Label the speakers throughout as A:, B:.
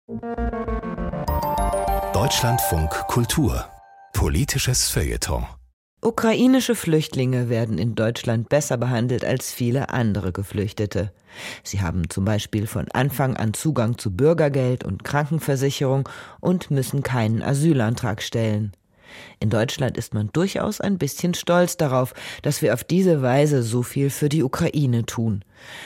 A: Deutschlandfunk Kultur. Politisches Feuilleton.
B: Ukrainische Flüchtlinge werden in Deutschland besser behandelt als viele andere Geflüchtete. Sie haben zum Beispiel von Anfang an Zugang zu Bürgergeld und Krankenversicherung und müssen keinen Asylantrag stellen. In Deutschland ist man durchaus ein bisschen stolz darauf, dass wir auf diese Weise so viel für die Ukraine tun.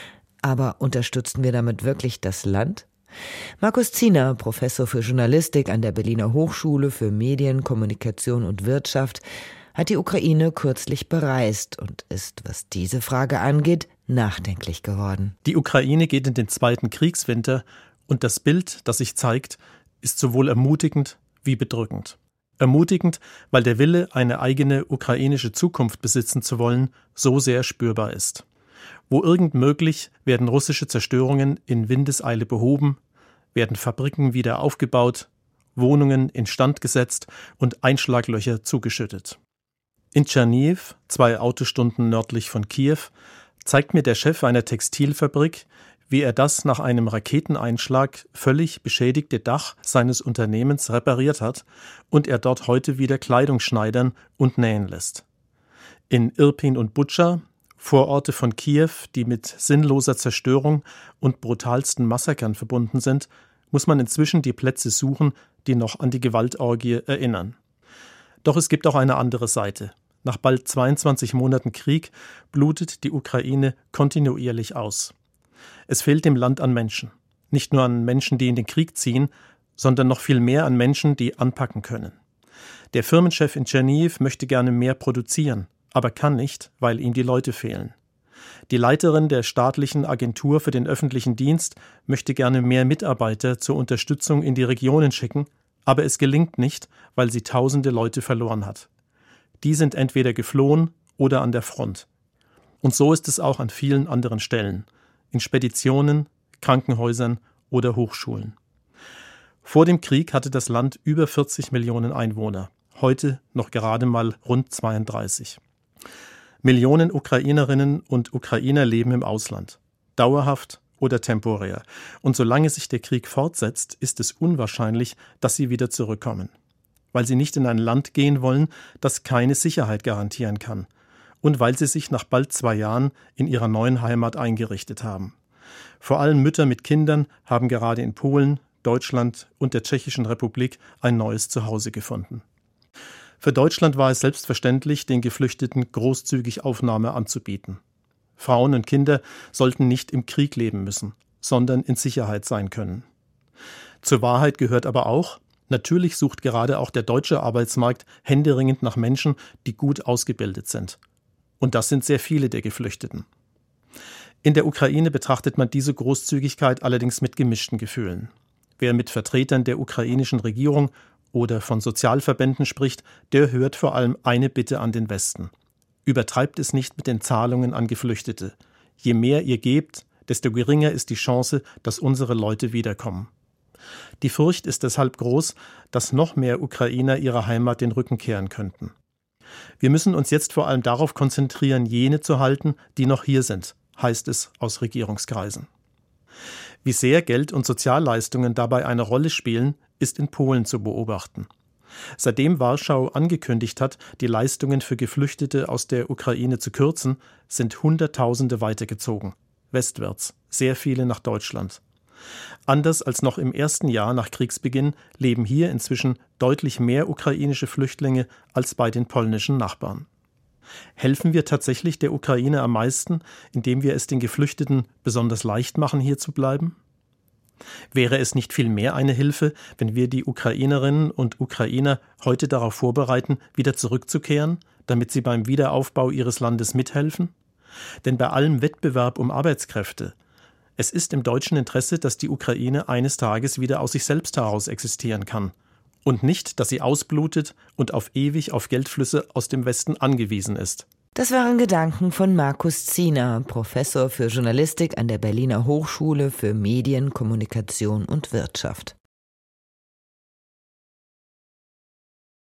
B: Aber unterstützen wir damit wirklich das Land? Markus Ziener, Professor für Journalistik an der Berliner Hochschule für Medien, Kommunikation und Wirtschaft, hat die Ukraine kürzlich bereist und ist, was diese Frage angeht, nachdenklich geworden.
C: Die Ukraine geht in den zweiten Kriegswinter und das Bild, das sich zeigt, ist sowohl ermutigend wie bedrückend. Ermutigend, weil der Wille, eine eigene ukrainische Zukunft besitzen zu wollen, so sehr spürbar ist. Wo irgend möglich, werden russische Zerstörungen in Windeseile behoben, werden Fabriken wieder aufgebaut, Wohnungen instand gesetzt und Einschlaglöcher zugeschüttet. In Tscherniw, 2 Autostunden nördlich von Kiew, zeigt mir der Chef einer Textilfabrik, wie er das nach einem Raketeneinschlag völlig beschädigte Dach seines Unternehmens repariert hat und er dort heute wieder Kleidung schneidern und nähen lässt. In Irpin und Butscha, Vororte von Kiew, die mit sinnloser Zerstörung und brutalsten Massakern verbunden sind, muss man inzwischen die Plätze suchen, die noch an die Gewaltorgie erinnern. Doch es gibt auch eine andere Seite. Nach bald 22 Monaten Krieg blutet die Ukraine kontinuierlich aus. Es fehlt dem Land an Menschen. Nicht nur an Menschen, die in den Krieg ziehen, sondern noch viel mehr an Menschen, die anpacken können. Der Firmenchef in Tscherniw möchte gerne mehr produzieren, aber kann nicht, weil ihm die Leute fehlen. Die Leiterin der staatlichen Agentur für den öffentlichen Dienst möchte gerne mehr Mitarbeiter zur Unterstützung in die Regionen schicken, aber es gelingt nicht, weil sie tausende Leute verloren hat. Die sind entweder geflohen oder an der Front. Und so ist es auch an vielen anderen Stellen, in Speditionen, Krankenhäusern oder Hochschulen. Vor dem Krieg hatte das Land über 40 Millionen Einwohner, heute noch gerade mal rund 32. Millionen Ukrainerinnen und Ukrainer leben im Ausland, dauerhaft oder temporär. Und solange sich der Krieg fortsetzt, ist es unwahrscheinlich, dass sie wieder zurückkommen. Weil sie nicht in ein Land gehen wollen, das keine Sicherheit garantieren kann. Und weil sie sich nach bald 2 Jahren in ihrer neuen Heimat eingerichtet haben. Vor allem Mütter mit Kindern haben gerade in Polen, Deutschland und der Tschechischen Republik ein neues Zuhause gefunden. Für Deutschland war es selbstverständlich, den Geflüchteten großzügig Aufnahme anzubieten. Frauen und Kinder sollten nicht im Krieg leben müssen, sondern in Sicherheit sein können. Zur Wahrheit gehört aber auch, natürlich sucht gerade auch der deutsche Arbeitsmarkt händeringend nach Menschen, die gut ausgebildet sind. Und das sind sehr viele der Geflüchteten. In der Ukraine betrachtet man diese Großzügigkeit allerdings mit gemischten Gefühlen. Wer mit Vertretern der ukrainischen Regierung oder von Sozialverbänden spricht, der hört vor allem eine Bitte an den Westen. Übertreibt es nicht mit den Zahlungen an Geflüchtete. Je mehr ihr gebt, desto geringer ist die Chance, dass unsere Leute wiederkommen. Die Furcht ist deshalb groß, dass noch mehr Ukrainer ihrer Heimat den Rücken kehren könnten. Wir müssen uns jetzt vor allem darauf konzentrieren, jene zu halten, die noch hier sind, heißt es aus Regierungskreisen. Wie sehr Geld und Sozialleistungen dabei eine Rolle spielen, ist in Polen zu beobachten. Seitdem Warschau angekündigt hat, die Leistungen für Geflüchtete aus der Ukraine zu kürzen, sind Hunderttausende weitergezogen, westwärts, sehr viele nach Deutschland. Anders als noch im ersten Jahr nach Kriegsbeginn leben hier inzwischen deutlich mehr ukrainische Flüchtlinge als bei den polnischen Nachbarn. Helfen wir tatsächlich der Ukraine am meisten, indem wir es den Geflüchteten besonders leicht machen, hier zu bleiben? Wäre es nicht viel mehr eine Hilfe, wenn wir die Ukrainerinnen und Ukrainer heute darauf vorbereiten, wieder zurückzukehren, damit sie beim Wiederaufbau ihres Landes mithelfen? Denn bei allem Wettbewerb um Arbeitskräfte, es ist im deutschen Interesse, dass die Ukraine eines Tages wieder aus sich selbst heraus existieren kann. Und nicht, dass sie ausblutet und auf ewig auf Geldflüsse aus dem Westen angewiesen ist.
B: Das waren Gedanken von Markus Ziener, Professor für Journalistik an der Berliner Hochschule für Medien, Kommunikation und Wirtschaft.